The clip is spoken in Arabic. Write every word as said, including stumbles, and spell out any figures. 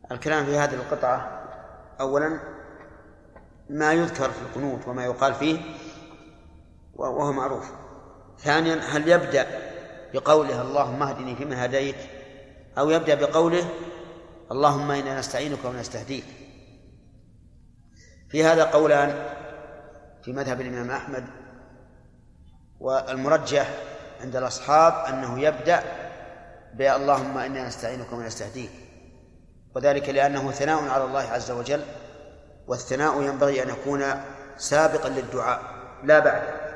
الكلام في هذه القطعة أولا ما يذكر في القنوت وما يقال فيه وهو معروف. ثانيا هل يبدأ بقوله اللهم اهدني فيمن هديت أو يبدأ بقوله اللهم إنا نستعينك ونستهديك؟ في هذا قولان في مذهب الإمام أحمد، والمرجح عند الأصحاب أنه يبدأ باللهم إنا نستعينك ونستهديك، وذلك لأنه ثناء على الله عز وجل، والثناء ينبغي أن يكون سابقا للدعاء لا بعده.